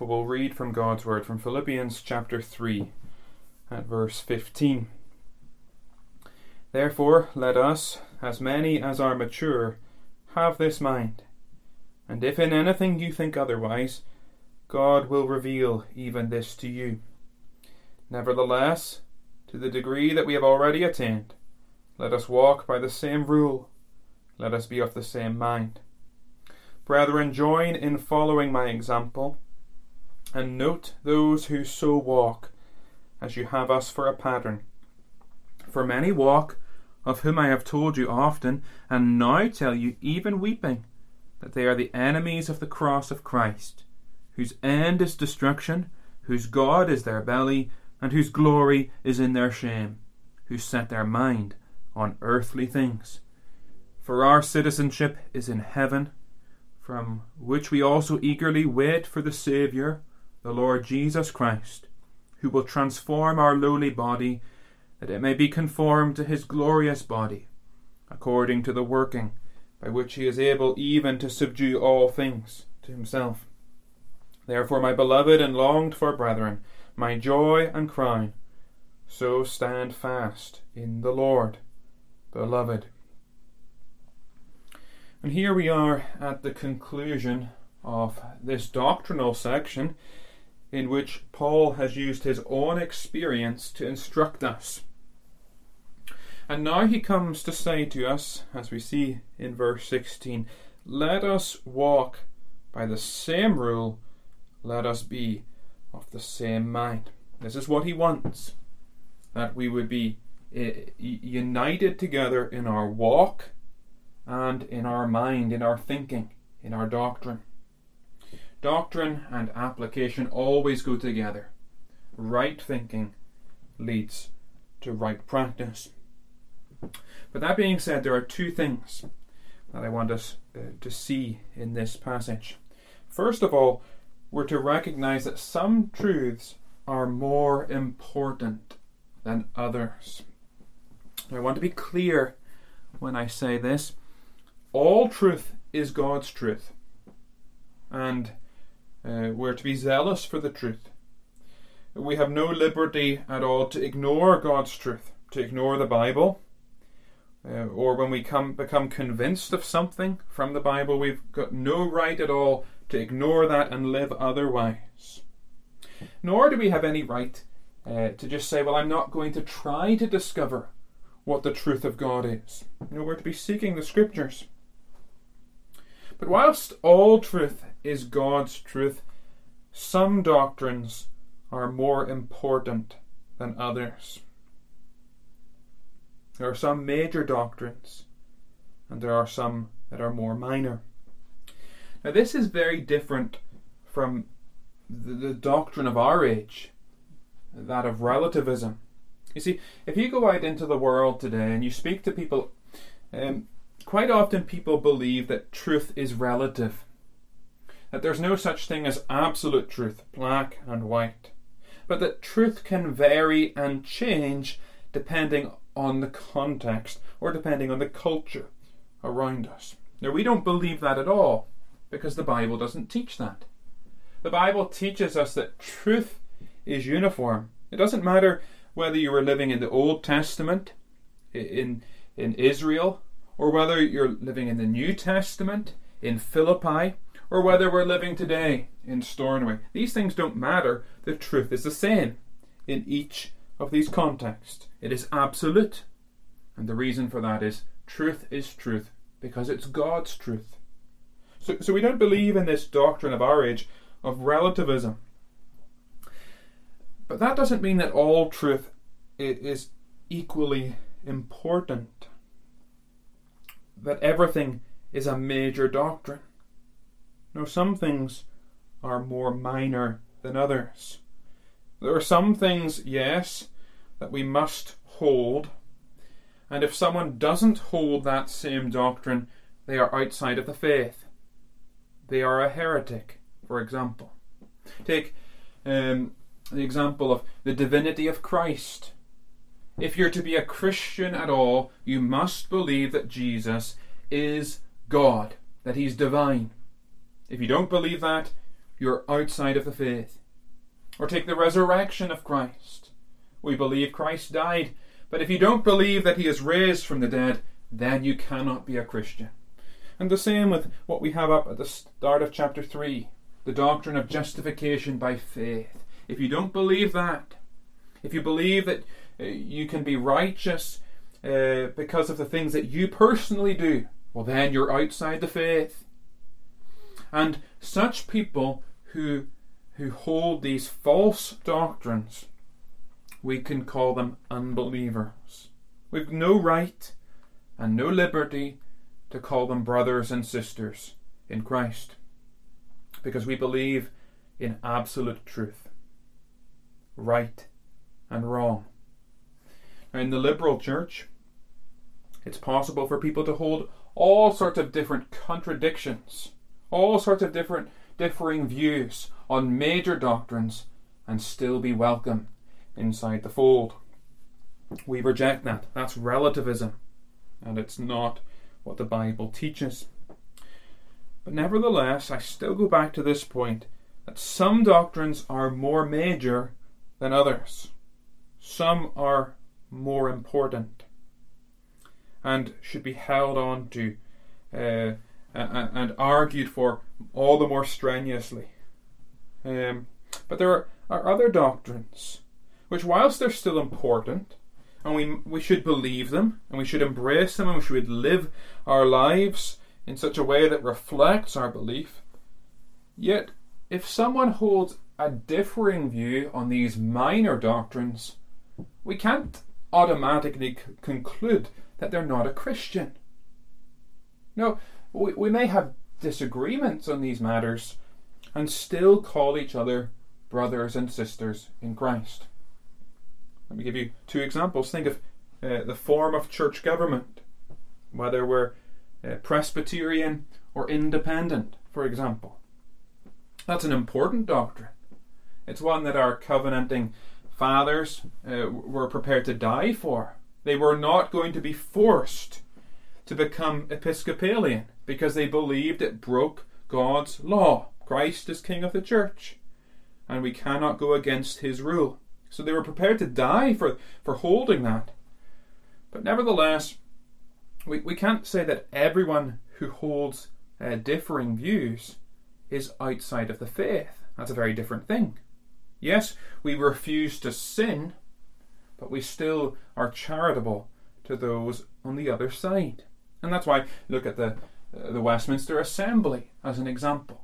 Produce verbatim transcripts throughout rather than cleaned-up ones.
but we'll read from God's Word from Philippians chapter three at verse fifteen. Therefore let us, as many as are mature, have this mind, and if in anything you think otherwise, God will reveal even this to you. Nevertheless, to the degree that we have already attained, let us walk by the same rule, let us be of the same mind. Brethren, join in following my example, and note those who so walk, as you have us for a pattern. For many walk, of whom I have told you often, and now tell you, even weeping, that they are the enemies of the cross of Christ, whose end is destruction, whose God is their belly, and whose glory is in their shame, who set their mind on earthly things. For our citizenship is in heaven, from which we also eagerly wait for the Saviour, the Lord Jesus Christ, who will transform our lowly body, that it may be conformed to his glorious body, according to the working by which he is able even to subdue all things to himself. Therefore, my beloved and longed for brethren, my joy and crown, so stand fast in the Lord, beloved. And here we are at the conclusion of this doctrinal section, in which Paul has used his own experience to instruct us. And now he comes to say to us, as we see in verse sixteen, let us walk by the same rule, let us be of the same mind. This is what he wants, that we would be uh, united together in our walk and in our mind, in our thinking, in our doctrine. Doctrine and application always go together. Right thinking leads to right practice. But that being said, there are two things that I want us uh, to see in this passage. First of all, we're to recognize that some truths are more important than others. I want to be clear when I say this. All truth is God's truth, and uh, we're to be zealous for the truth. We have no liberty at all to ignore God's truth, to ignore the Bible, uh, or when we come become convinced of something from the Bible, we've got no right at all to ignore that and live otherwise. Nor do we have any right uh, to just say, well, I'm not going to try to discover what the truth of God is. You know, we're to be seeking the Scriptures. But whilst all truth is God's truth, some doctrines are more important than others. There are some major doctrines, and there are some that are more minor. Now, this is very different from the, the doctrine of our age, that of relativism. You see, if you go out into the world today and you speak to people, um, quite often people believe that truth is relative, that there's no such thing as absolute truth, black and white, but that truth can vary and change depending on the context or depending on the culture around us. Now, we don't believe that at all, because the Bible doesn't teach that. The Bible teaches us that truth is uniform. It doesn't matter whether you were living in the Old Testament, in, in Israel, or whether you're living in the New Testament, in Philippi, or whether we're living today in Stornoway. These things don't matter. The truth is the same in each of these contexts. It is absolute. And the reason for that is truth is truth, because it's God's truth. So, so we don't believe in this doctrine of our age of relativism. But that doesn't mean that all truth is equally important, that everything is a major doctrine. No, some things are more minor than others. There are some things, yes, that we must hold, and if someone doesn't hold that same doctrine, they are outside of the faith. They are a heretic, for example. Take um, the example of the divinity of Christ. If you're to be a Christian at all, you must believe that Jesus is God, that he's divine. If you don't believe that, you're outside of the faith. Or take the resurrection of Christ. We believe Christ died, but if you don't believe that he is raised from the dead, then you cannot be a Christian. And the same with what we have up at the start of chapter three, the doctrine of justification by faith. If you don't believe that, if you believe that uh, you can be righteous uh, because of the things that you personally do, well, then you're outside the faith. And such people who who hold these false doctrines, we can call them unbelievers. We've no right and no liberty to call them brothers and sisters in Christ, because we believe in absolute truth, right and wrong. Now, in the liberal church, it's possible for people to hold all sorts of different contradictions, all sorts of different differing views on major doctrines, and still be welcome inside the fold. We reject that. That's relativism, and it's not what the Bible teaches. But nevertheless, I still go back to this point, that some doctrines are more major than others. Some are more important and should be held on to uh, and argued for all the more strenuously. Um, but there are, are other doctrines which, whilst they're still important, and we we should believe them, and we should embrace them, and we should live our lives in such a way that reflects our belief, yet if someone holds a differing view on these minor doctrines, we can't automatically c- conclude that they're not a Christian. No, we, we may have disagreements on these matters and still call each other brothers and sisters in Christ. Let me give you two examples. Think of uh, the form of church government, whether we're uh, Presbyterian or independent, for example. That's an important doctrine. It's one that our covenanting fathers uh, were prepared to die for. They were not going to be forced to become Episcopalian because they believed it broke God's law. Christ is King of the Church, and we cannot go against his rule. So they were prepared to die for, for holding that. But nevertheless, we, we can't say that everyone who holds uh, differing views is outside of the faith. That's a very different thing. Yes, we refuse to sin, but we still are charitable to those on the other side. And that's why look at the uh, the Westminster Assembly as an example.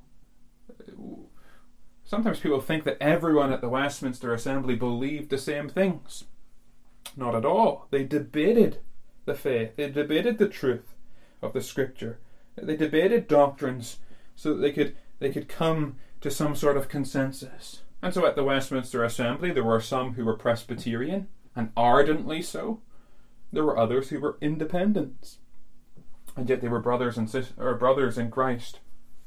Sometimes people think that everyone at the Westminster Assembly believed the same things. Not at all. They debated the faith. They debated the truth of the Scripture. They debated doctrines so that they could they could come to some sort of consensus. And so at the Westminster Assembly there were some who were Presbyterian, and ardently so. There were others who were independents, and yet they were brothers and sis- or brothers in Christ.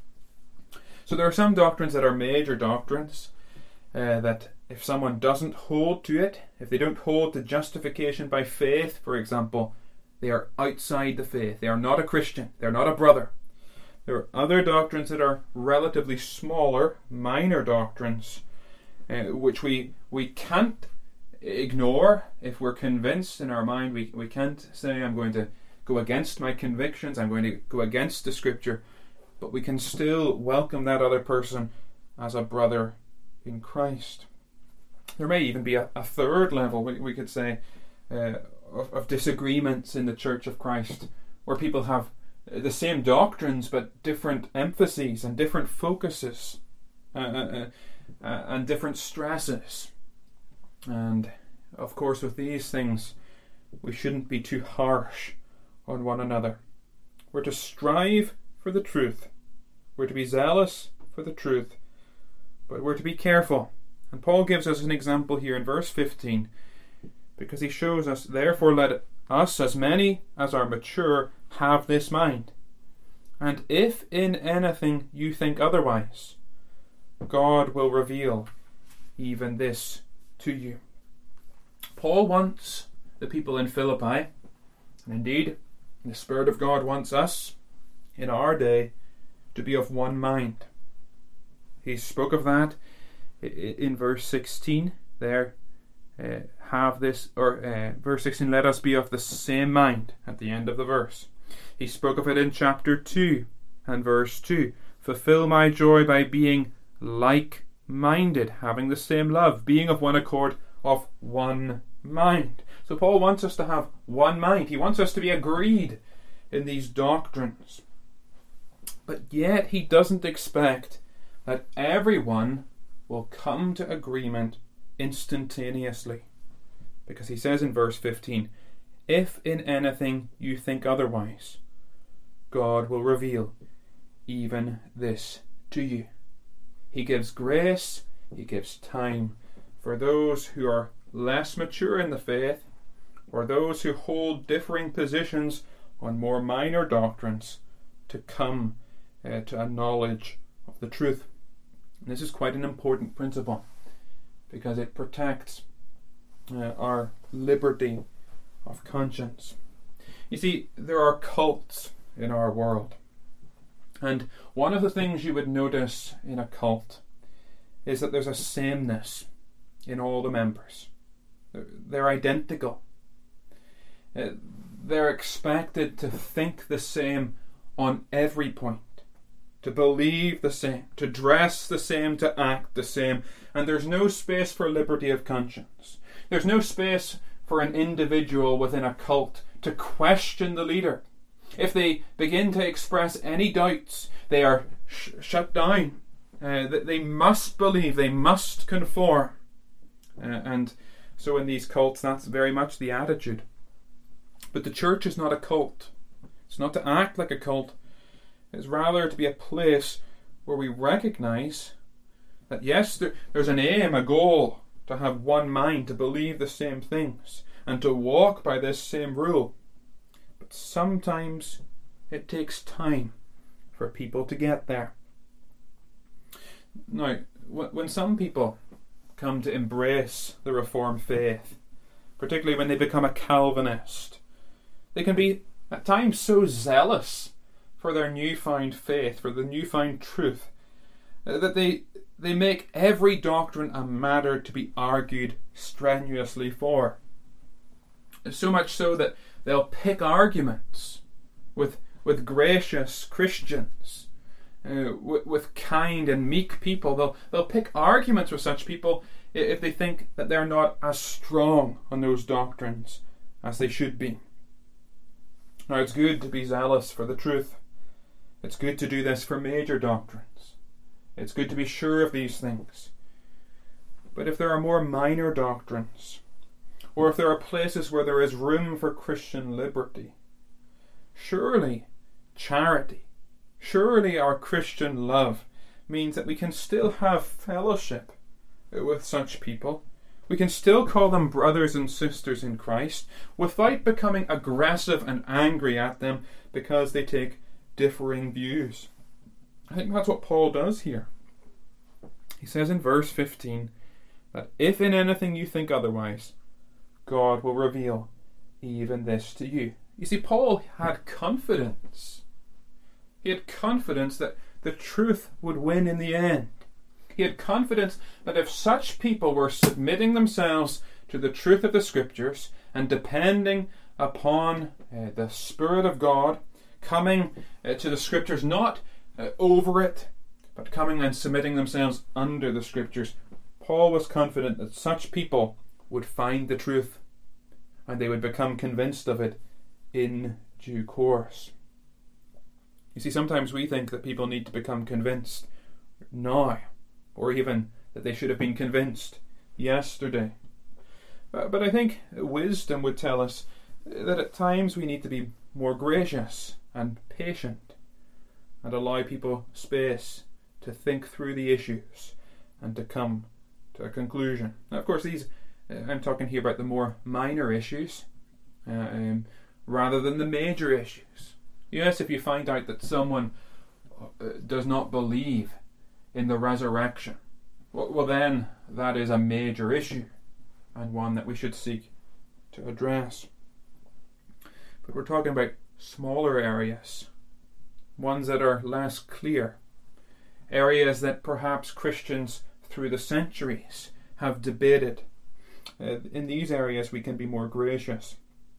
So there are some doctrines that are major doctrines, uh, that if someone doesn't hold to it, if they don't hold to justification by faith, for example, they are outside the faith. They are not a Christian. They are not a brother. There are other doctrines that are relatively smaller, minor doctrines, uh, which we we can't ignore if we're convinced in our mind. We, we can't say, I'm going to go against my convictions, I'm going to go against the Scripture, but we can still welcome that other person as a brother in Christ. There may even be a, a third level, we, we could say, uh, of, of disagreements in the Church of Christ, where people have the same doctrines but different emphases and different focuses uh, uh, uh, and different stresses. And of course, with these things, we shouldn't be too harsh on one another. We're to strive for the truth. We're to be zealous for the truth, but we're to be careful. And Paul gives us an example here in verse fifteen, because he shows us, therefore let us, as many as are mature, have this mind. And if in anything you think otherwise, God will reveal even this to you. Paul wants the people in Philippi, and indeed the Spirit of God wants us in our day to be of one mind. He spoke of that in verse sixteen there. Uh, have this, or uh, verse sixteen, let us be of the same mind at the end of the verse. He spoke of it in chapter two and verse two. Fulfill my joy by being like-minded, having the same love, being of one accord, of one mind. So Paul wants us to have one mind. He wants us to be agreed in these doctrines. But yet he doesn't expect that everyone will come to agreement instantaneously. Because he says in verse fifteen, if in anything you think otherwise, God will reveal even this to you. He gives grace, he gives time for those who are less mature in the faith, or those who hold differing positions on more minor doctrines, to come uh, to a knowledge of the truth. And this is quite an important principle, because it protects uh, our liberty of conscience. You see, there are cults in our world. And one of the things you would notice in a cult is that there's a sameness in all the members. They're, they're identical. Uh, they're expected to think the same on every point, to believe the same, to dress the same, to act the same. And there's no space for liberty of conscience. There's no space for an individual within a cult to question the leader. If they begin to express any doubts, they are sh- shut down. Uh, they must believe, they must conform. Uh, and so in these cults, that's very much the attitude. But the church is not a cult. It's not to act like a cult. It's rather to be a place where we recognize that yes, there, there's an aim, a goal, to have one mind, to believe the same things, and to walk by this same rule. But sometimes it takes time for people to get there. Now, when some people come to embrace the Reformed faith, particularly when they become a Calvinist, they can be at times so zealous for their newfound faith, for the newfound truth, that they they make every doctrine a matter to be argued strenuously for. So much so that they'll pick arguments with with gracious Christians, uh, with, with kind and meek people. They'll they'll pick arguments with such people if they think that they're not as strong on those doctrines as they should be. Now, it's good to be zealous for the truth. It's good to do this for major doctrines. It's good to be sure of these things. But if there are more minor doctrines, or if there are places where there is room for Christian liberty, surely charity, surely our Christian love means that we can still have fellowship with such people. We can still call them brothers and sisters in Christ without becoming aggressive and angry at them because they take differing views. I think that's what Paul does here. He says in verse fifteen that if in anything you think otherwise, God will reveal even this to you. You see, Paul had confidence. He had confidence that the truth would win in the end. He had confidence that if such people were submitting themselves to the truth of the Scriptures and depending upon uh, the Spirit of God, coming uh, to the Scriptures, not uh, over it, but coming and submitting themselves under the Scriptures, Paul was confident that such people would find the truth and they would become convinced of it in due course. You see, sometimes we think that people need to become convinced now, or even that they should have been convinced yesterday. But, but I think wisdom would tell us that at times we need to be more gracious and patient and allow people space to think through the issues and to come to a conclusion. Now, of course, these uh, I'm talking here about the more minor issues uh, um, rather than the major issues. Yes, if you find out that someone uh, does not believe in the resurrection, well, well then that is a major issue and one that we should seek to address. But we're talking about smaller areas, ones that are less clear. areas that perhaps Christians through the centuries have debated. Uh, in these areas we can be more gracious.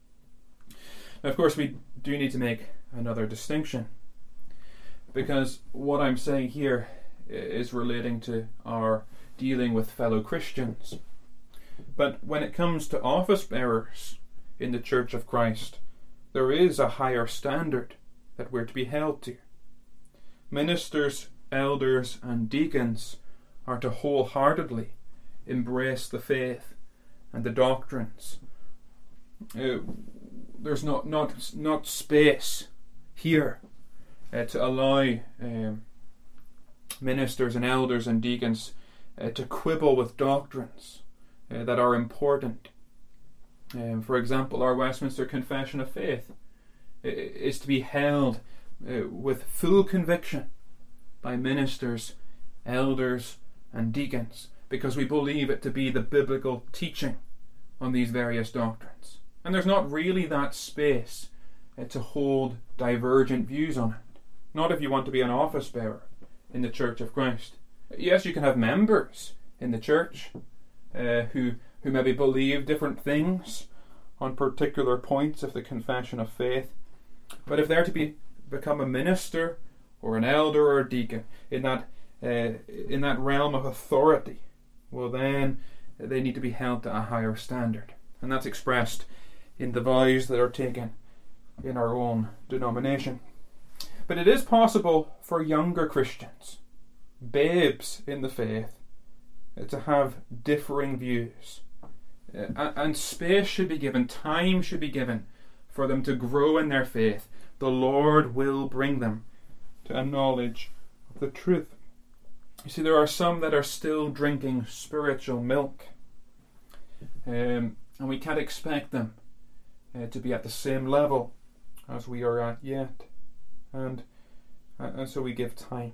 Now, of course, we do need to make another distinction, because what I'm saying here is relating to our dealing with fellow Christians. But when it comes to office bearers in the Church of Christ, there is a higher standard that we're to be held to. Ministers, elders, and deacons are to wholeheartedly embrace the faith and the doctrines. Uh, there's not not not space here uh, to allow um, ministers and elders and deacons uh, to quibble with doctrines uh, that are important. Um, for example, our Westminster Confession of Faith is to be held uh, with full conviction by ministers, elders, and deacons, because we believe it to be the biblical teaching on these various doctrines. And there's not really that space uh, to hold divergent views on it. Not if you want to be an office bearer in the Church of Christ. Yes, you can have members in the church uh, who, who maybe believe different things on particular points of the confession of faith. But if they're to be become a minister or an elder or a deacon in that uh, in that realm of authority, well then they need to be held to a higher standard. And that's expressed in the vows that are taken in our own denomination. But it is possible for younger Christians, babes in the faith, uh, to have differing views. Uh, and space should be given, time should be given for them to grow in their faith. The Lord will bring them to a knowledge of the truth. You see, there are some that are still drinking spiritual milk, um, and we can't expect them uh, to be at the same level as we are at yet, and uh, and so we give time.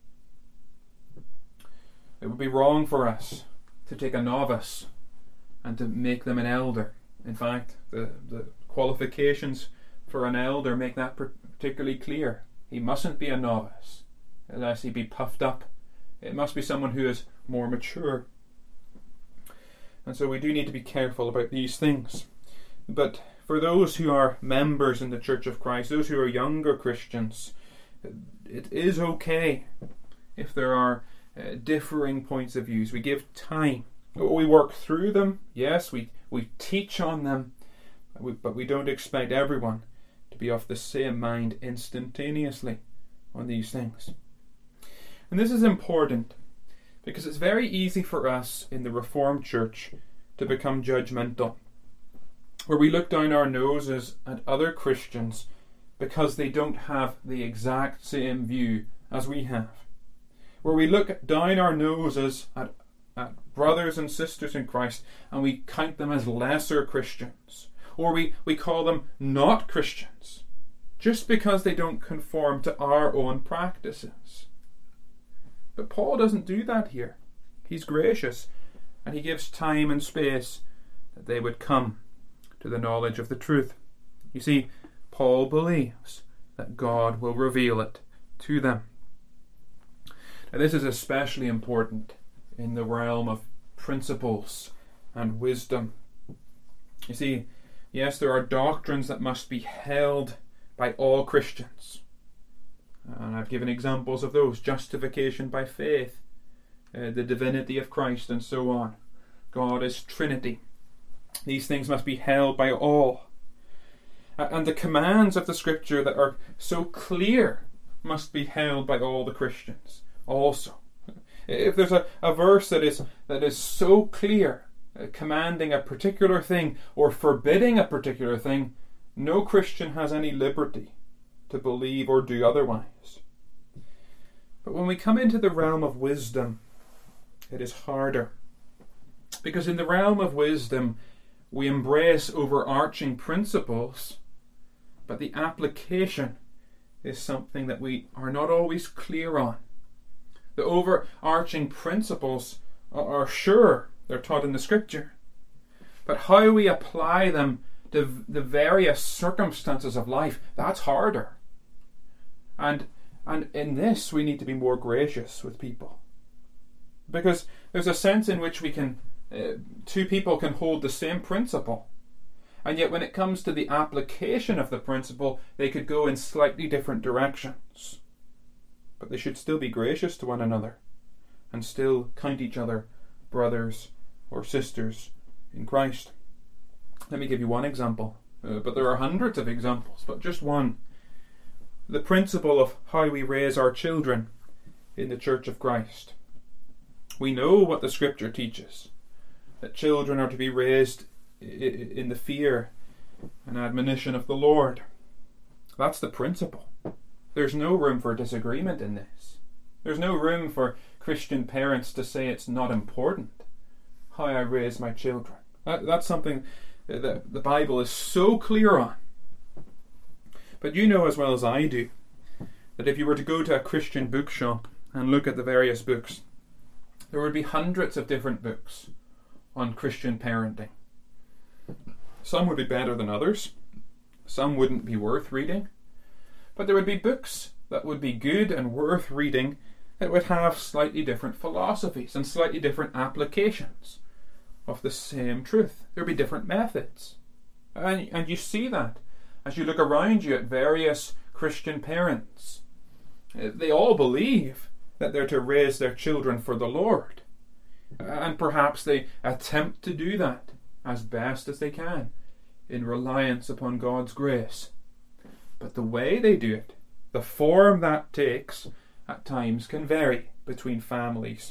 It would be wrong for us to take a novice and to make them an elder. In fact, the, the qualifications for an elder make that particularly clear. He mustn't be a novice, unless he be puffed up. It must be someone who is more mature. And so we do need to be careful about these things. But for those who are members in the Church of Christ, those who are younger Christians, it is okay if there are uh, differing points of views. We give time. We work through them. Yes, we, we teach on them. We, but we don't expect everyone to be of the same mind instantaneously on these things. And this is important because it's very easy for us in the Reformed Church to become judgmental, where we look down our noses at other Christians because they don't have the exact same view as we have, where we look down our noses at, at brothers and sisters in Christ and we count them as lesser Christians, or we, we call them not Christians just because they don't conform to our own practices. But Paul doesn't do that here. He's gracious, and he gives time and space that they would come to the knowledge of the truth. You see, Paul believes that God will reveal it to them. Now, this is especially important in the realm of principles and wisdom. You see, yes, there are doctrines that must be held by all Christians. And I've given examples of those: justification by faith, uh, the divinity of Christ, and so on. God is Trinity. These things must be held by all. Uh, and the commands of the Scripture that are so clear must be held by all the Christians also. If there's a, a verse that is that is so clear, uh, commanding a particular thing or forbidding a particular thing, no Christian has any liberty to believe or do otherwise. But when we come into the realm of wisdom, it is harder. Because in the realm of wisdom, we embrace overarching principles, but the application is something that we are not always clear on. The overarching principles are, are sure, they're taught in the Scripture, but how we apply them to the various circumstances of life, that's harder. And And in this, we need to be more gracious with people. Because there's a sense in which we can, uh, two people can hold the same principle. And yet when it comes to the application of the principle, they could go in slightly different directions. But they should still be gracious to one another and still count each other brothers or sisters in Christ. Let me give you one example, uh, but there are hundreds of examples, but just one. The principle of how we raise our children in the Church of Christ. We know what the Scripture teaches, that children are to be raised in the fear and admonition of the Lord. That's the principle. There's no room for disagreement in this. There's no room for Christian parents to say it's not important how I raise my children. That, that's something that the Bible is so clear on. But you know as well as I do that if you were to go to a Christian bookshop and look at the various books, there would be hundreds of different books on Christian parenting. Some would be better than others. Some wouldn't be worth reading. But there would be books that would be good and worth reading that would have slightly different philosophies and slightly different applications of the same truth. There would be different methods. And, and you see that as you look around you at various Christian parents. They all believe that they're to raise their children for the Lord. And perhaps they attempt to do that as best as they can in reliance upon God's grace. But the way they do it, the form that takes, at times can vary between families.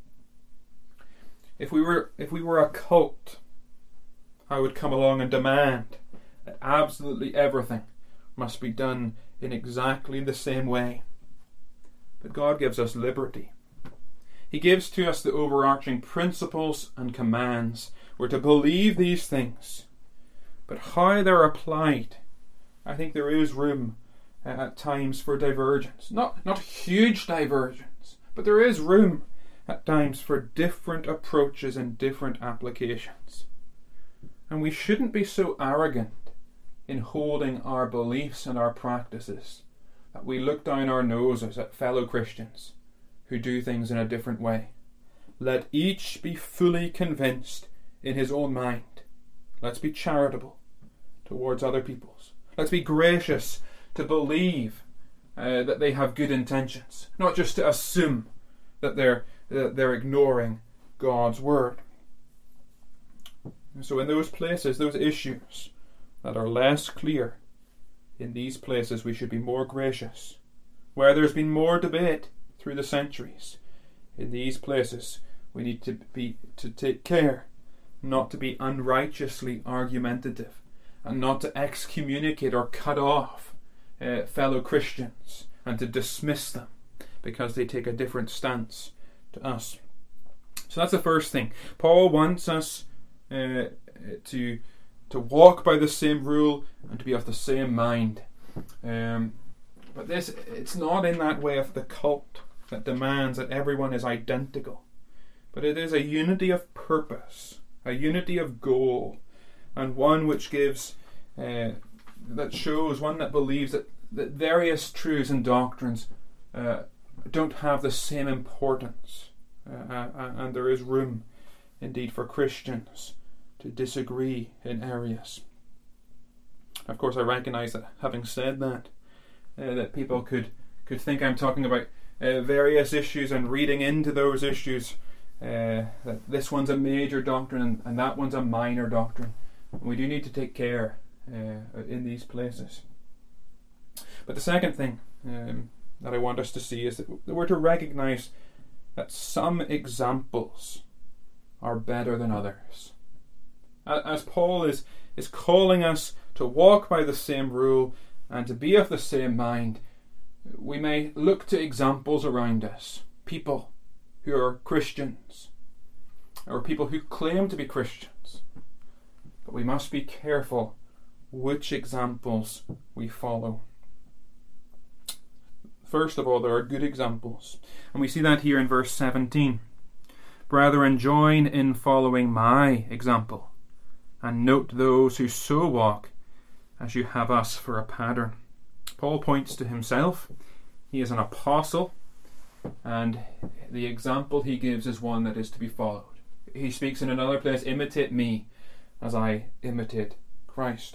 If we were if we were a cult, I would come along and demand that absolutely everything must be done in exactly the same way. But God gives us liberty. He gives to us the overarching principles and commands. We're to believe these things. But how they're applied, I think there is room uh, at times for divergence. Not, not huge divergence, but there is room at times for different approaches and different applications. And we shouldn't be so arrogant in holding our beliefs and our practices that we look down our noses at fellow Christians who do things in a different way. Let each be fully convinced in his own mind. Let's be charitable towards other peoples. Let's be gracious to believe uh, that they have good intentions, not just to assume that they're uh, they're ignoring God's word. And so in those places, those issues that are less clear, in these places we should be more gracious. Where there's been more debate through the centuries, in these places we need to be to take care not to be unrighteously argumentative and not to excommunicate or cut off uh, fellow Christians and to dismiss them because they take a different stance to us. So that's the first thing. Paul wants us uh, to to walk by the same rule and to be of the same mind. Um, but this, it's not in that way of the cult that demands that everyone is identical, but it is a unity of purpose, a unity of goal, and one which gives, uh, that shows, one that believes that, that various truths and doctrines uh, don't have the same importance, uh, uh, and there is room indeed for Christians to disagree in areas. Of course, I recognise that having said that, uh, that people could, could think I'm talking about uh, various issues and reading into those issues uh, that this one's a major doctrine and, and that one's a minor doctrine. And we do need to take care uh, in these places. But the second thing um, that I want us to see is that we're to recognise that some examples are better than others. As Paul is, is calling us to walk by the same rule and to be of the same mind, we may look to examples around us, people who are Christians, or people who claim to be Christians. But we must be careful which examples we follow. First of all, there are good examples, and we see that here in verse seventeen. Brethren, join in following my example, and note those who so walk as you have us for a pattern. Paul points to himself. He is an apostle, and the example he gives is one that is to be followed. He speaks in another place, imitate me as I imitate Christ.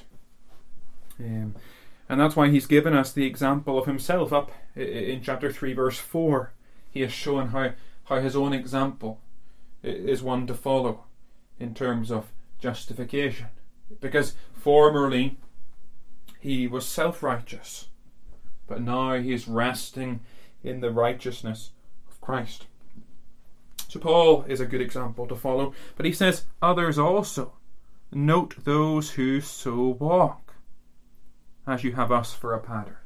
Um, and that's why he's given us the example of himself up in chapter three verse four. He has shown how, how his own example is one to follow in terms of justification. Because formerly he was self-righteous, but now he is resting in the righteousness of Christ. So Paul is a good example to follow, but he says others also. Note those who so walk, as you have us for a pattern.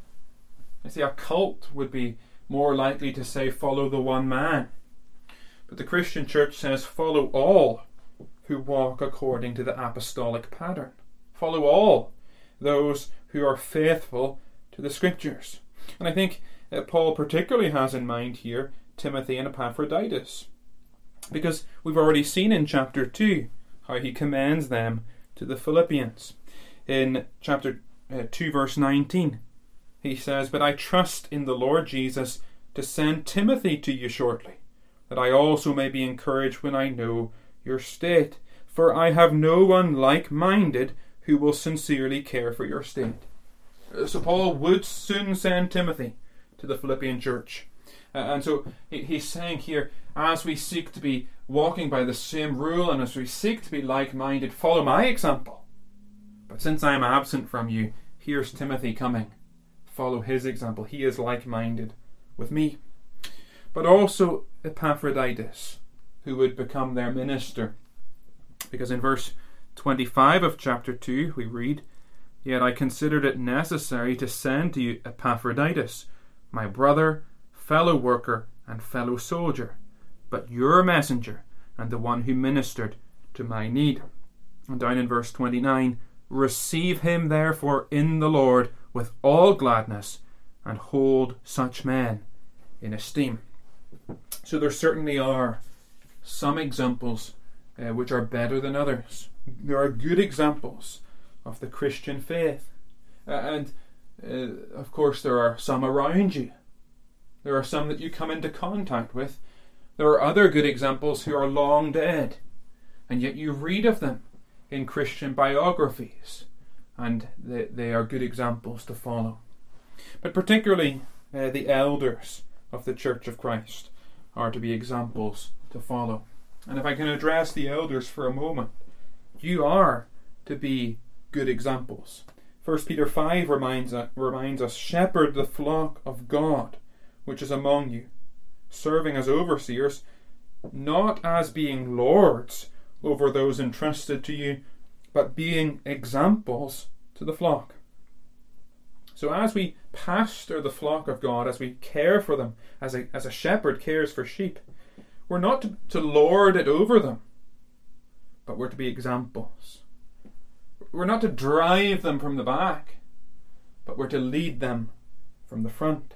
You see, a cult would be more likely to say follow the one man, but the Christian church says follow all who walk according to the apostolic pattern. Follow all those who are faithful to the Scriptures. And I think uh, Paul particularly has in mind here Timothy and Epaphroditus, because we've already seen in chapter two how he commends them to the Philippians. In chapter uh, two verse nineteen, he says, "But I trust in the Lord Jesus to send Timothy to you shortly, that I also may be encouraged when I know your state. For I have no one like-minded who will sincerely care for your state." So Paul would soon send Timothy to the Philippian church. Uh, and so he, he's saying here, as we seek to be walking by the same rule, and as we seek to be like-minded, follow my example. But since I am absent from you, here's Timothy coming. Follow his example. He is like-minded with me. But also Epaphroditus, who would become their minister. Because in verse twenty-five of chapter two we read, "Yet I considered it necessary to send to you Epaphroditus, my brother, fellow worker, and fellow soldier, but your messenger, and the one who ministered to my need." And down in verse twenty-nine, "Receive him therefore in the Lord with all gladness, and hold such men in esteem." So there certainly are some examples uh, which are better than others. There are good examples of the Christian faith. Uh, and uh, of course there are some around you. There are some that you come into contact with. There are other good examples who are long dead, and yet you read of them in Christian biographies, and they, they are good examples to follow. But particularly uh, the elders of the Church of Christ are to be examples to follow. And if I can address the elders for a moment, you are to be good examples. First Peter five reminds us, reminds us, "Shepherd the flock of God, which is among you, serving as overseers, not as being lords over those entrusted to you, but being examples to the flock." So as we pastor the flock of God, as we care for them, as a, as a shepherd cares for sheep, we're not to, to lord it over them, but we're to be examples. We're not to drive them from the back, but we're to lead them from the front.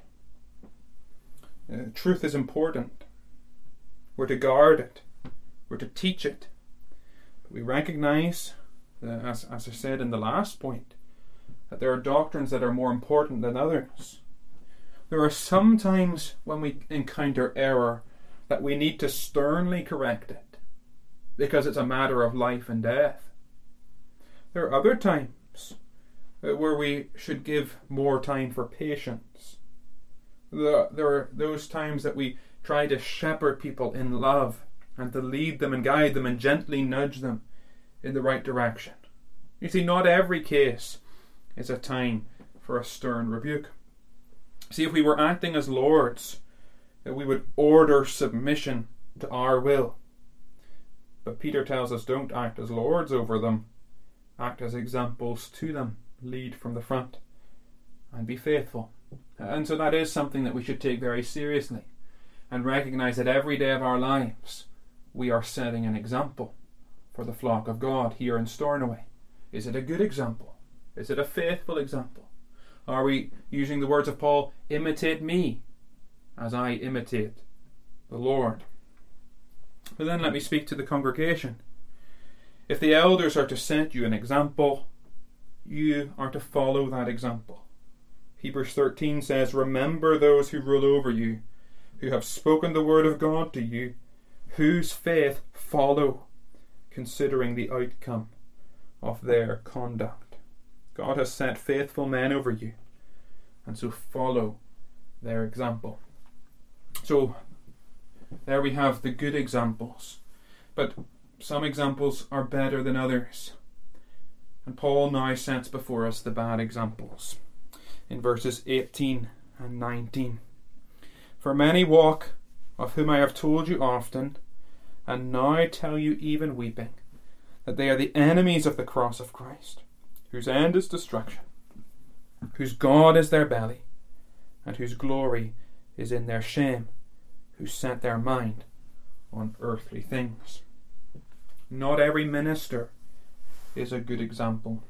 Uh, truth is important. We're to guard it. We're to teach it. But we recognize, uh, as, as I said in the last point, that there are doctrines that are more important than others. There are some times when we encounter error that we need to sternly correct it, because it's a matter of life and death. There are other times uh, where we should give more time for patience. There, there are those times that we try to shepherd people in love, and to lead them and guide them and gently nudge them in the right direction. You see, not every case is a time for a stern rebuke. See, if we were acting as lords, we would order submission to our will. But Peter tells us, don't act as lords over them. Act as examples to them. Lead from the front. And be faithful. And so that is something that we should take very seriously. And recognize that every day of our lives, we are setting an example for the flock of God here in Stornoway. Is it a good example? Is it a faithful example? Are we using the words of Paul, imitate me as I imitate the Lord? But then let me speak to the congregation. If the elders are to set you an example, you are to follow that example. Hebrews thirteen says, "Remember those who rule over you, who have spoken the word of God to you, whose faith follow, considering the outcome of their conduct." God has set faithful men over you, and so follow their example. So there we have the good examples, but some examples are better than others. And Paul now sets before us the bad examples in verses eighteen and nineteen. "For many walk, of whom I have told you often, and now tell you even weeping, that they are the enemies of the cross of Christ, whose end is destruction, whose God is their belly, and whose glory is in their shame, who set their mind on earthly things." Not every minister is a good example.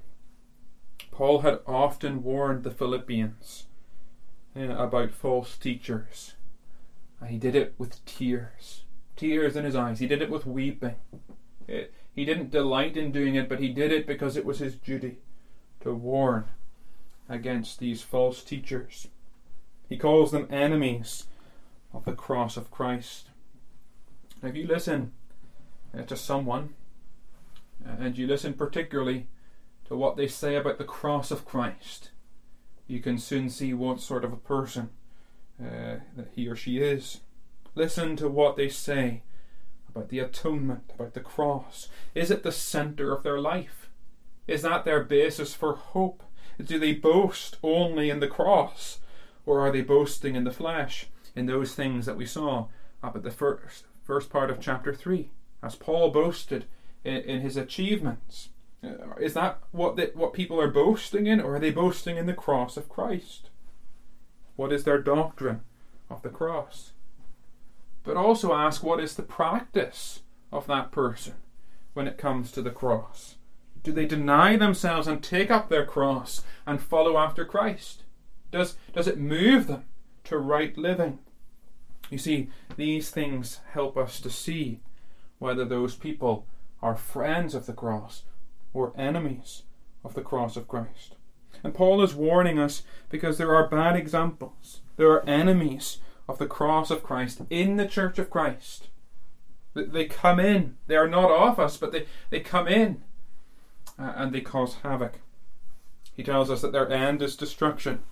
Paul had often warned the Philippians uh, about false teachers. And he did it with tears. Tears in his eyes. He did it with weeping. It, he didn't delight in doing it, but he did it because it was his duty to warn against these false teachers. He calls them enemies of the cross of Christ. Now, if you listen uh, to someone, uh, and you listen particularly to what they say about the cross of Christ, you can soon see what sort of a person uh, that he or she is. Listen to what they say about the atonement, about the cross. Is it the centre of their life? Is that their basis for hope? Do they boast only in the cross, or are they boasting in the flesh, in those things that we saw up at the first, first part of chapter three, as Paul boasted in, in his achievements? Uh, is that what they, what people are boasting in, or are they boasting in the cross of Christ? What is their doctrine of the cross? But also ask, what is the practice of that person when it comes to the cross? Do they deny themselves and take up their cross and follow after Christ? Does, does it move them to right living? You see, these things help us to see whether those people are friends of the cross or enemies of the cross of Christ. And Paul is warning us because there are bad examples. There are enemies of the cross of Christ in the church of Christ. They come in. They are not of us, but they, they come in uh, and they cause havoc. He tells us that their end is destruction.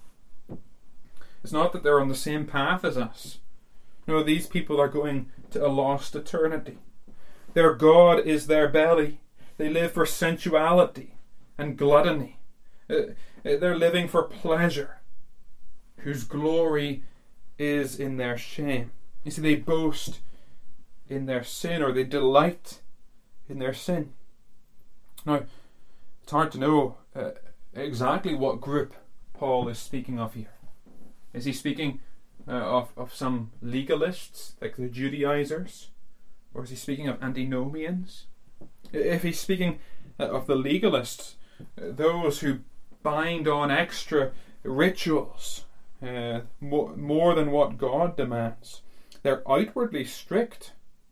It's not that they're on the same path as us. No, these people are going to a lost eternity. Their God is their belly. They live for sensuality and gluttony. Uh, they're living for pleasure, whose glory is in their shame. You see, they boast in their sin, or they delight in their sin. Now, it's hard to know uh, exactly what group Paul is speaking of here. Is he speaking uh, of, of some legalists, like the Judaizers? Or is he speaking of antinomians? If he's speaking uh, of the legalists, uh, those who bind on extra rituals, uh, more, more than what God demands, they're outwardly strict,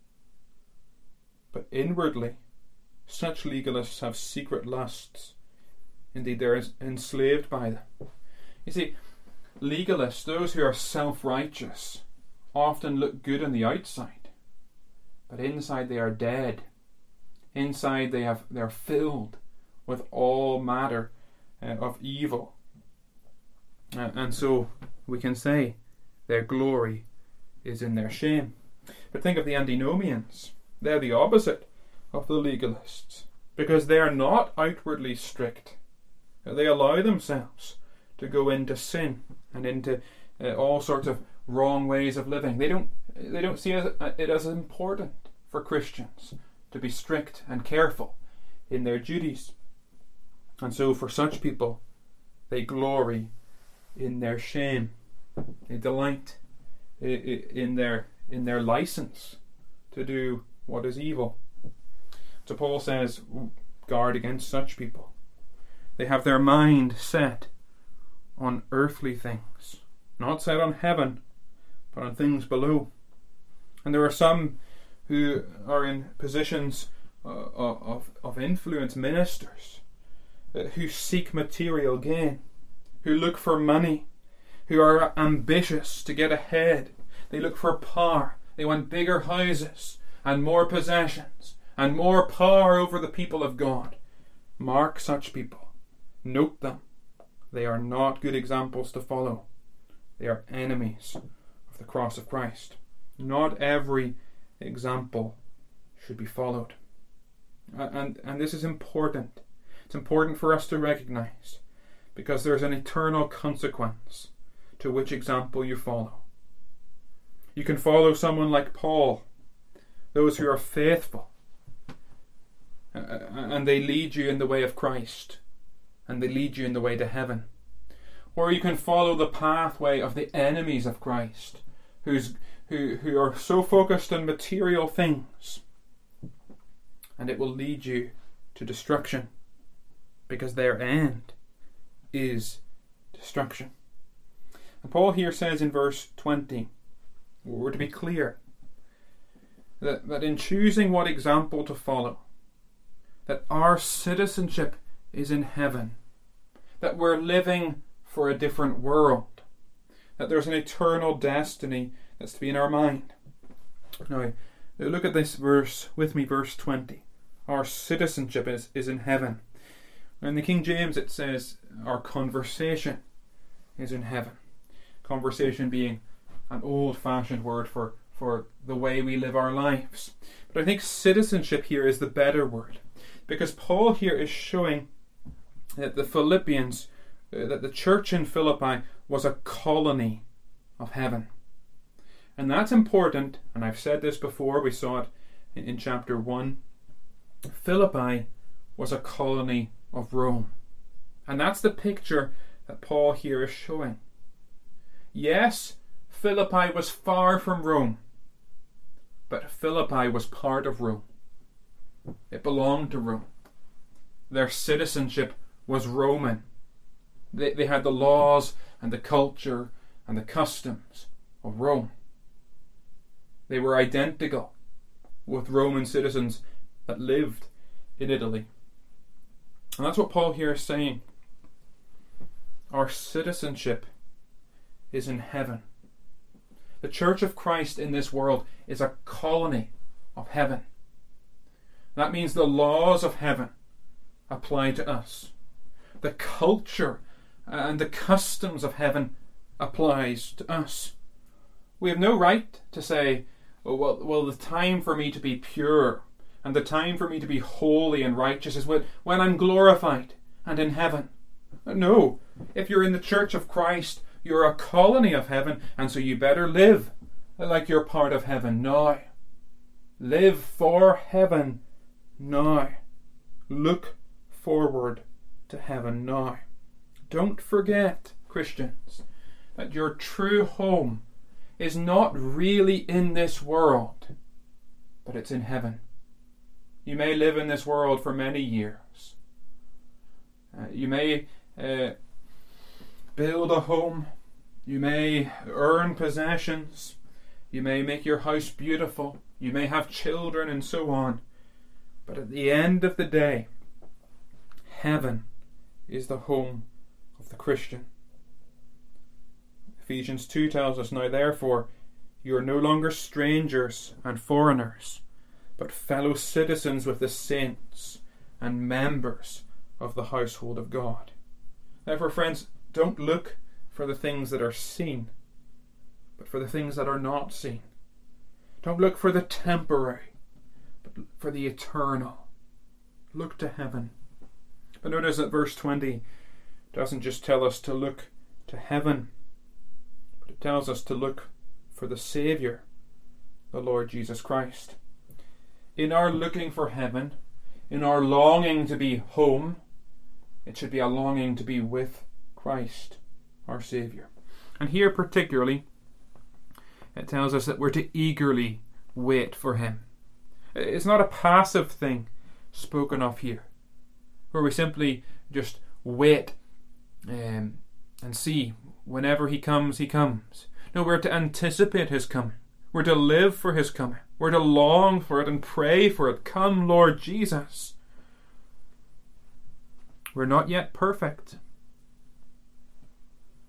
but inwardly, such legalists have secret lusts. Indeed, they're enslaved by them. You see, legalists, those who are self-righteous, often look good on the outside, but inside they are dead. Inside they have they're filled with all matter uh, of evil, uh, and so we can say their glory is in their shame. But think of the antinomians. They're the opposite of the legalists, because they are not outwardly strict. They allow themselves to go into sin and into uh, all sorts of wrong ways of living. They don't they don't see it as important for Christians to be strict and careful in their duties. And so for such people, they glory in their shame. They delight in their in their license to do what is evil. So Paul says, guard against such people. They have their mind set on earthly things, not set on heaven, but on things below. And there are some who are in positions uh, of, of influence, ministers, uh, who seek material gain, who look for money who are ambitious to get ahead. They look for power. They want bigger houses and more possessions and more power over the people of God. Mark such people. Note them. They are not good examples to follow. They are enemies of the cross of Christ. Not every example should be followed. And, and this is important. It's important for us to recognize, because there's an eternal consequence to which example you follow. You can follow someone like Paul, those who are faithful, and they lead you in the way of Christ, and they lead you in the way to heaven. Or you can follow the pathway of the enemies of Christ, who's, who, who are so focused on material things, and it will lead you to destruction, because their end is destruction. And Paul here says in verse twenty, we're to be clear, that, that in choosing what example to follow, that our citizenship is in heaven, that we're living for a different world, that there's an eternal destiny that's to be in our mind. Now, look at this verse with me, verse twenty. Our citizenship is, is in heaven. In the King James it says our conversation is in heaven. Conversation being an old-fashioned word for, for the way we live our lives. But I think citizenship here is the better word, because Paul here is showing that the Philippians, uh, that the church in Philippi was a colony of heaven. And that's important, and I've said this before, we saw it in, in chapter one. Philippi was a colony of Rome. And that's the picture that Paul here is showing. Yes, Philippi was far from Rome, but Philippi was part of Rome. It belonged to Rome. Their citizenship was Roman. They, they had the laws and the culture and the customs of Rome. They were identical with Roman citizens that lived in Italy. And that's what Paul here is saying. Our citizenship is in heaven. The Church of Christ in this world is a colony of heaven. That means the laws of heaven apply to us. The culture and the customs of heaven applies to us. We have no right to say, oh, well, well, the time for me to be pure and the time for me to be holy and righteous is when, when I'm glorified and in heaven. No, if you're in the Church of Christ, you're a colony of heaven, and so you better live like you're part of heaven now. Live for heaven now. Look forward to heaven now. Don't forget, Christians, that your true home is not really in this world, but it's in heaven. You may live in this world for many years. Uh, you may uh, build a home. You may earn possessions. You may make your house beautiful. You may have children and so on. But at the end of the day, heaven is the home of the Christian. Ephesians two tells us, now therefore, you are no longer strangers and foreigners, but fellow citizens with the saints and members of the household of God. Therefore, friends, don't look for the things that are seen, but for the things that are not seen. Don't look for the temporary, but for the eternal. Look to heaven. But notice that verse twenty doesn't just tell us to look to heaven, but it tells us to look for the Saviour, the Lord Jesus Christ. In our looking for heaven, in our longing to be home, it should be a longing to be with Christ, our Saviour. And here particularly, it tells us that we're to eagerly wait for Him. It's not a passive thing spoken of here, where we simply just wait um, and see whenever He comes, He comes. No, we're to anticipate His coming. We're to live for His coming. We're to long for it and pray for it. Come, Lord Jesus. We're not yet perfect,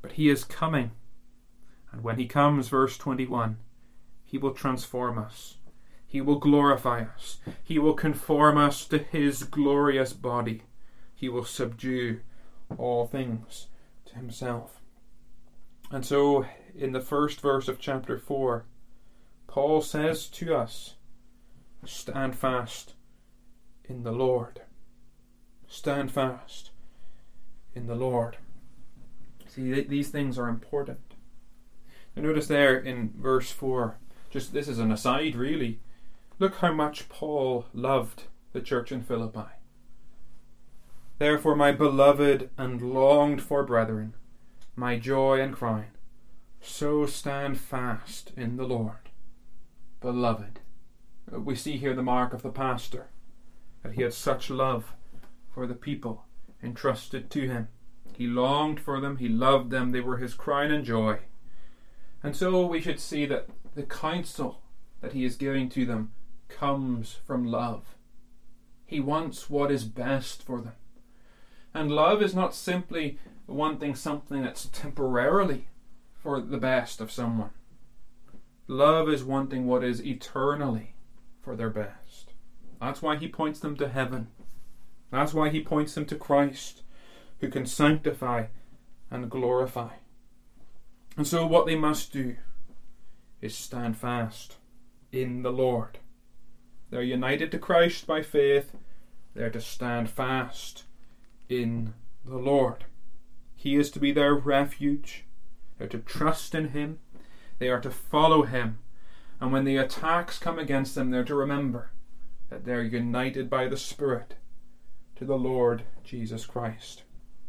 But he is coming. And when he comes, verse twenty-one, he will transform us. He will glorify us. He will conform us to his glorious body. He will subdue all things to himself. And so, in the first verse of chapter four, Paul says to us, stand fast in the Lord. Stand fast in the Lord. See, th- these things are important. Now notice there in verse four, just this is an aside really, look how much Paul loved the church in Philippi. Therefore, my beloved and longed for brethren, my joy and crown, so stand fast in the Lord. Beloved. We see here the mark of the pastor, that he had such love for the people entrusted to him. He longed for them, he loved them, they were his crown and joy. And so we should see that the counsel that he is giving to them comes from love. He wants what is best for them. And love is not simply wanting something that's temporarily for the best of someone. Love is wanting what is eternally for their best. That's why he points them to heaven. That's why he points them to Christ, who can sanctify and glorify. And so what they must do is stand fast in the Lord. They're united to Christ by faith. They're to stand fast in the Lord. He is to be their refuge. They're to trust in him. They are to follow him. And when the attacks come against them, they're to remember that they're united by the Spirit to the Lord Jesus Christ.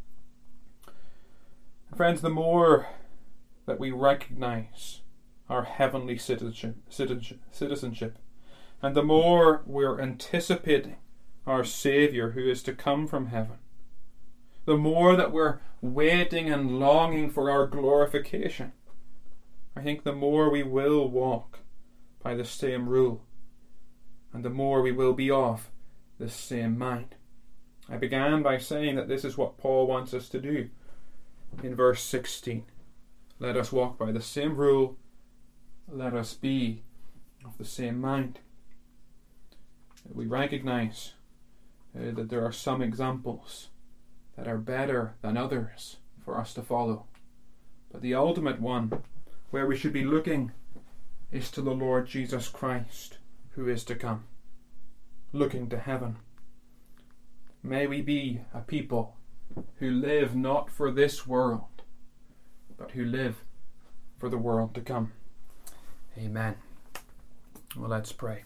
Friends, the more that we recognize our heavenly citizenship, citizenship, and the more we're anticipating our Saviour who is to come from heaven, the more that we're waiting and longing for our glorification, I think the more we will walk by the same rule, and the more we will be of the same mind. I began by saying that this is what Paul wants us to do in verse sixteen. Let us walk by the same rule, let us be of the same mind. We recognize uh, that there are some examples that are better than others for us to follow. But the ultimate one, where we should be looking, is to the Lord Jesus Christ, who is to come, looking to heaven. May we be a people who live not for this world, but who live for the world to come. Amen. Well, let's pray.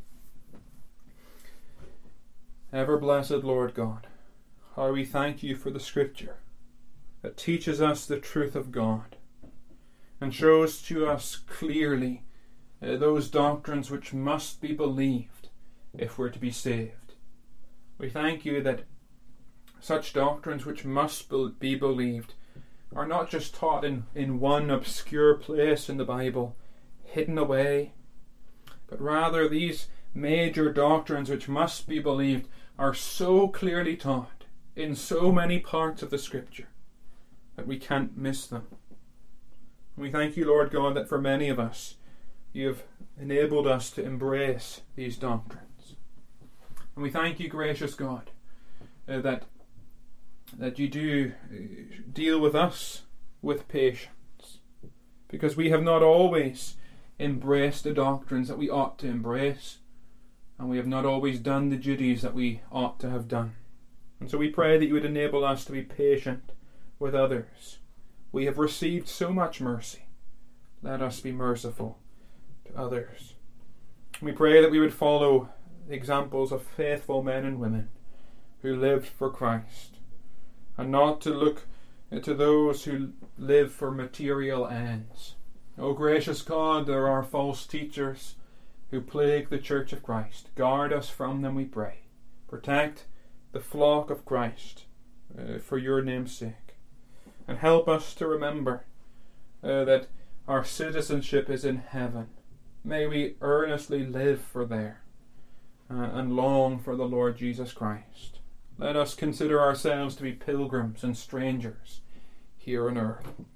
Ever blessed Lord God, how we thank you for the Scripture that teaches us the truth of God and shows to us clearly uh, those doctrines which must be believed if we're to be saved. We thank you that such doctrines which must be believed are not just taught in, in one obscure place in the Bible, hidden away, but rather these major doctrines which must be believed are so clearly taught in so many parts of the Scripture that we can't miss them. We thank you, Lord God, that for many of us you have enabled us to embrace these doctrines. And we thank you, gracious God, uh, that that you do deal with us with patience, because we have not always embraced the doctrines that we ought to embrace, and we have not always done the duties that we ought to have done. And so we pray that you would enable us to be patient with others. We have received so much mercy. Let us be merciful to others. We pray that we would follow examples of faithful men and women who lived for Christ, and not to look to those who live for material ends. O gracious God, there are false teachers who plague the Church of Christ. Guard us from them, we pray. Protect the flock of Christ uh, for your name's sake. And help us to remember uh, that our citizenship is in heaven. May we earnestly live for there uh, and long for the Lord Jesus Christ. Let us consider ourselves to be pilgrims and strangers here on earth.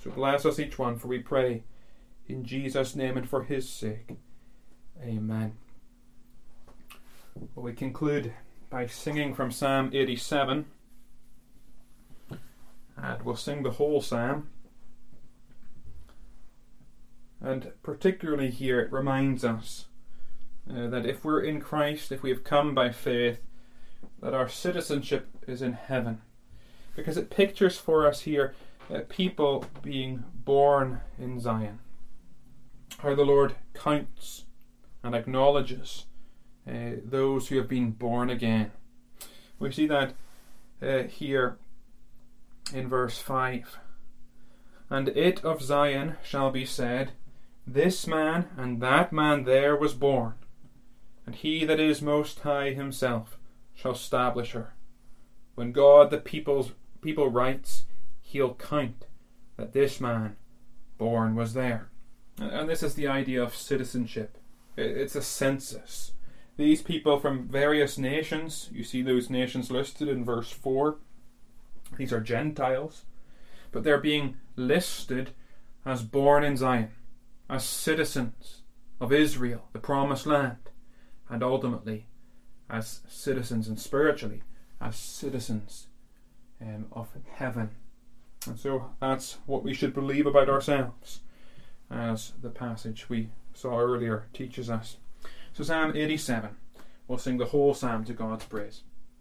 So bless us each one, for we pray in Jesus' name and for his sake. Amen. Well, we conclude by singing from Psalm eighty-seven. And we'll sing the whole psalm. And particularly here it reminds us uh, that if we're in Christ, if we have come by faith, that our citizenship is in heaven. Because it pictures for us here uh, people being born in Zion. How the Lord counts and acknowledges uh, those who have been born again. We see that uh, here in verse five. And it of Zion shall be said, this man and that man there was born, and he that is most high himself shall establish her. When God the people's people writes, he'll count that this man born was there. And this is the idea of citizenship. It's a census. These people from various nations, you see those nations listed in verse four. These are Gentiles, but they're being listed as born in Zion, as citizens of Israel, the promised land, and ultimately as citizens, and spiritually as citizens um, of heaven. And so that's what we should believe about ourselves, as the passage we saw earlier teaches us. So Psalm eighty-seven, we'll sing the whole psalm to God's praise.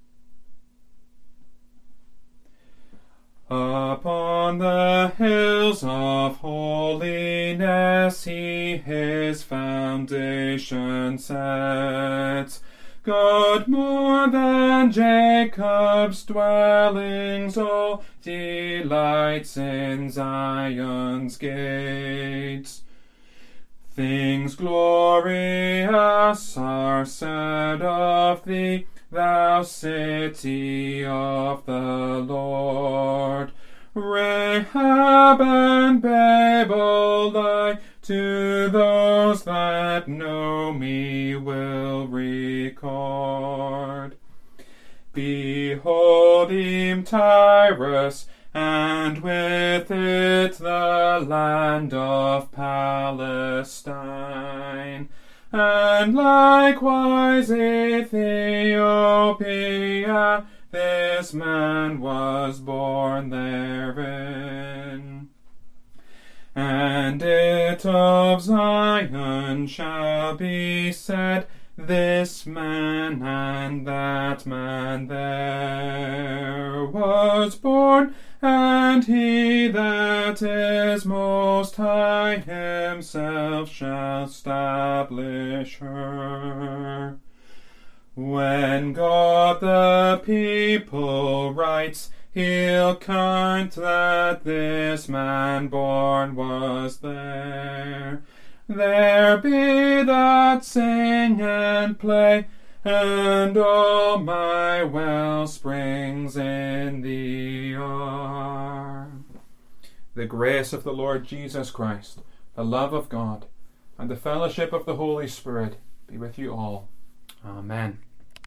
Upon the hills of holiness he his foundation sets. God more than Jacob's dwellings, all delights in Zion's gates. Things glorious are said of thee, thou city of the Lord. Rahab and Babel I to those that know me will record. Behold Tyrus, and with it the land of Palestine, and likewise Ethiopia, this man was born therein. And it of Zion shall be said, this man and that man there was born, and he that is most high himself shall establish her. When God the people writes, he'll count that this man born was there. There be that sing and play, and all my well springs in thee are. The grace of the Lord Jesus Christ, the love of God, and the fellowship of the Holy Spirit be with you all. Amen.